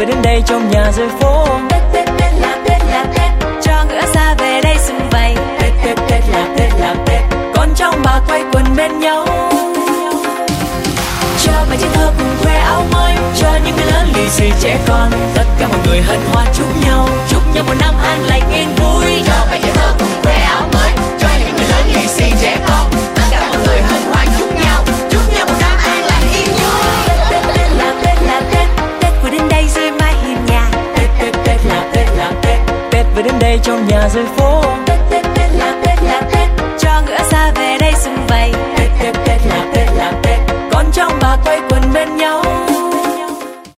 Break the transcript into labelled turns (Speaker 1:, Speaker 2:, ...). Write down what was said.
Speaker 1: vừa đến đây trong nhà rơi phố.
Speaker 2: Tết Tết Tết là Tết, cho người xa về đây sum vầy.
Speaker 1: Tết Tết Tết là Tết, con cháu bà quay quần bên nhau.
Speaker 2: Cho bài trẻ thơ cùng khoe áo mới,
Speaker 1: Cho những người lớn lì xì trẻ con, tất cả mọi người hân hoan chúc nhau
Speaker 2: một năm an lành yên vui.
Speaker 3: Cho bài trẻ thơ cùng khoe áo mới, cho những người lớn lì xì trẻ con, tất cả mọi người hân hoan chúc nhau một năm an lành yên vui.
Speaker 2: Tết Tết là Tết, Tết vừa đến đây rồi mai hiền nhà.
Speaker 1: Tết Tết là Tết, Tết vừa đến đây trong nhà rơi phố.